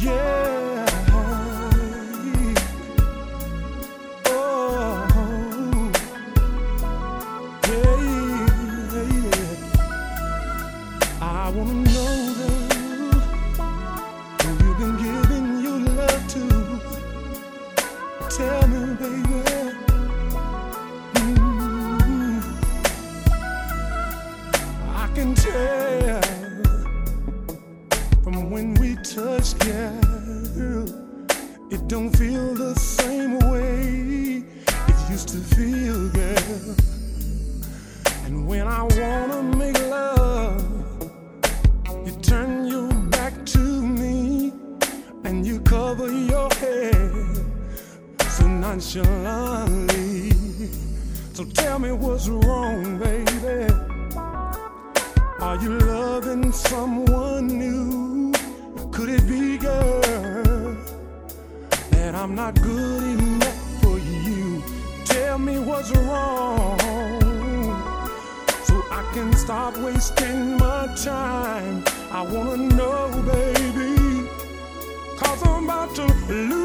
Yeah. Oh, yeah, yeah. I wanna know who you've been giving your love to. Tell me, baby. I can tell from when we touch, girl, it don't feel the same way it used to feel, girl. And when I wanna make love, you turn your back to me and you cover your head so nonchalantly. So tell me what's wrong, baby. Are you loving someone new? Could it be, girl, that I'm not good enough for you? Tell me what's wrong so I can stop wasting my time. I wanna know, baby, 'cause I'm about to lose